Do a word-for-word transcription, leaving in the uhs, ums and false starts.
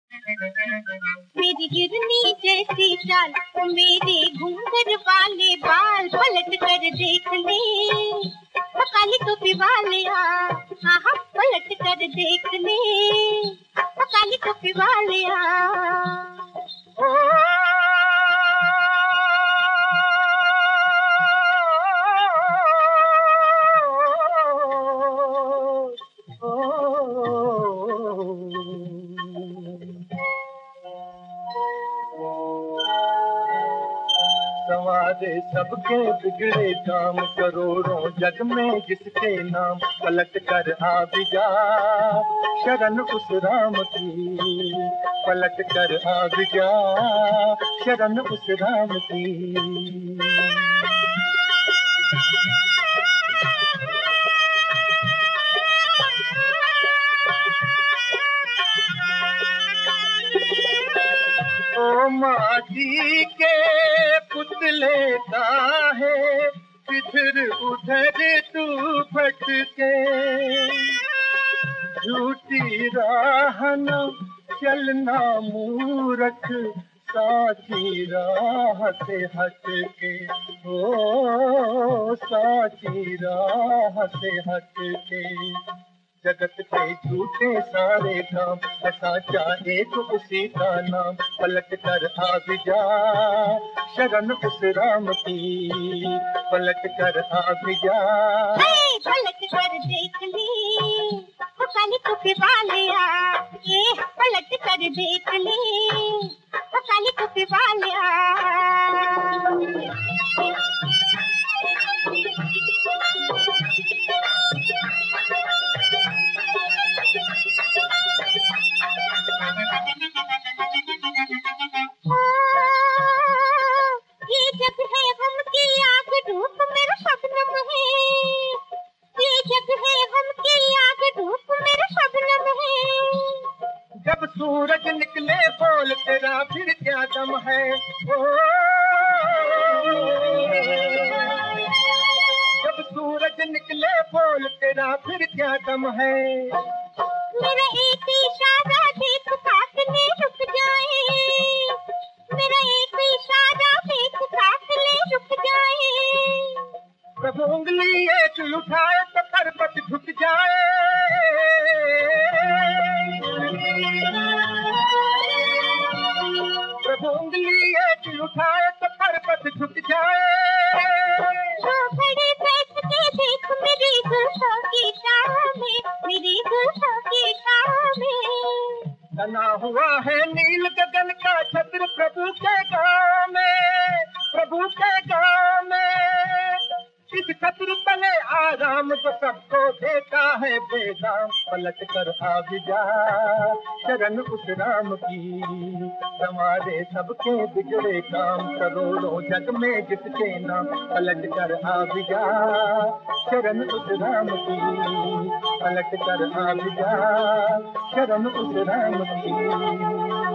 मेरी गिरनी जैसी चाल, मेरे घूंघर वाले बाल, पलट कर देख ले काली टोपी वाले, हाँ हाँ पलट कर देख ले काली टोपी वाले। ओ संवारे सबके बिगड़े काम, करोड़ों जग में जिसके नाम, पलट कर आ भी जा शरण उस राम की, पलट कर आ भी जा शरण उस राम की। ओ माटी के पुतले काहे किधर उधर तू भटके, झूठी राह न चलना मूर्ख, साची राह से हटके, ओ साची राह से हटके। जगत के झूठे सारे काम, साचा एक उसी का नाम, पलट कर आ भी जा शरण उस राम की, पलट कर आ भी जा। पलट कर देख ले काली टोपी वाले, ये पलट कर देख ले काली टोपी वाले। ये जग है हम की आग धूप मेरा शबनम है, ये जग है हम की आग धूप मेरा शबनम है। जब सूरज निकले बोल तेरा फिर क्या दम है, ओ जब सूरज निकले बोल तेरा फिर क्या दम है। मेरा एक इशारा देख काटने रुक जाए, मेरा एक इशारा देख काटने रुक जाए। प्रभु उंगली एक उठाए तो पर्वत झुक जाए, प्रभु उंगली एक उठाए तो पर्वत झुक जाए। खड़े बैठ के देख मेरी गुलशा की शाह में, मेरी गुलशा की शाह में। बना हुआ है नील गगन का छत्र प्रभु के गाँव में, प्रभु के गाँव में। इस छत्र तले आराम जो सबको देता है बेदाम, पलट कर आ भी जा शरण उस राम की, हमारे सबके बिगड़े काम, करोड़ों जग में जिसके नाम, पलट कर आ भी जा शरण उस राम की, पलट कर आ भी जा शरण उस राम की।